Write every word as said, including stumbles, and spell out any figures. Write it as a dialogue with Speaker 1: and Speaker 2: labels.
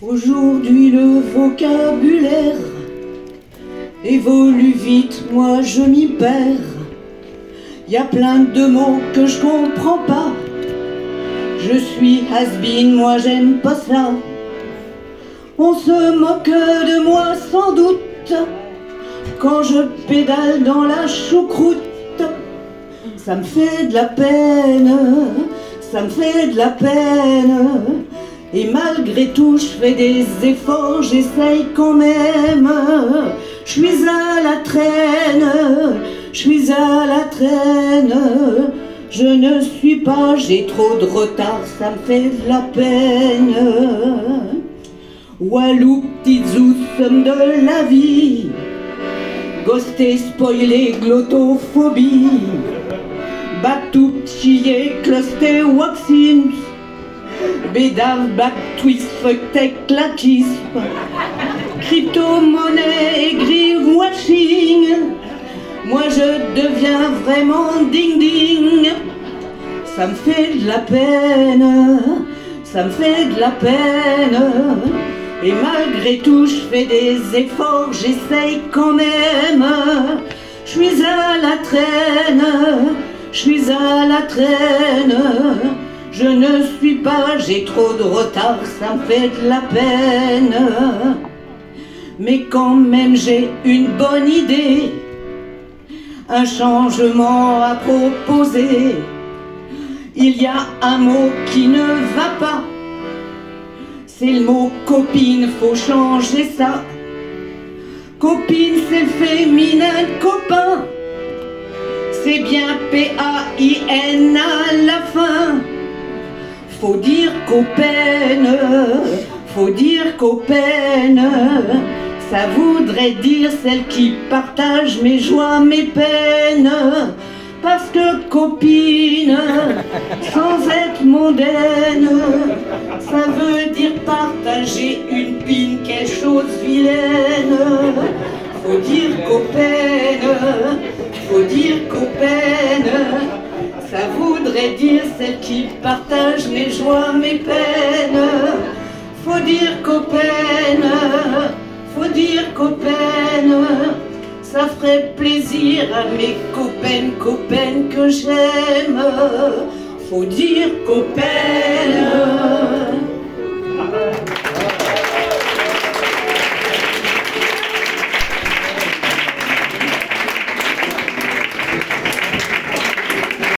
Speaker 1: Aujourd'hui le vocabulaire évolue vite, moi je m'y perds. Y a plein de mots que je comprends pas. Je suis has-been, moi j'aime pas ça. On se moque de moi sans doute quand je pédale dans la choucroute. Ça me fait de la peine, ça me fait de la peine. Et malgré tout, je fais des efforts, j'essaye quand même. Je suis à la traîne, je suis à la traîne. Je ne suis pas, j'ai trop de retard, ça me fait de la peine. Walou, petite zou, somme de la vie. Ghosté, spoilé, glottophobie. Batou, chier, clusté, waxing. Bédard, back, twist, fuck, tech, claquisme. Crypto-monnaie et greenwashing. Moi je deviens vraiment ding-ding. Ça me fait de la peine, ça me fait de la peine. Et malgré tout je fais des efforts, j'essaye quand même. Je suis à la traîne, je suis à la traîne. Je ne suis pas, j'ai trop de retard, ça me fait de la peine. Mais quand même j'ai une bonne idée, un changement à proposer. Il y a un mot qui ne va pas, c'est le mot copine, faut changer ça. Copine c'est le féminin de copain, c'est bien P A I N à la fin. Faut dire copaine, faut dire copaine. Ça voudrait dire celle qui partage mes joies, mes peines. Parce que copine, sans être mondaine, ça veut dire partager une pine, quelque chose vilaine. Faut dire copaine, faut dire copaine. Ça voudrait dire celle qui partage mes joies, mes peines. Faut dire copaine, faut dire copaine. Ça ferait plaisir à mes copaines, copaines que j'aime. Faut dire copaine.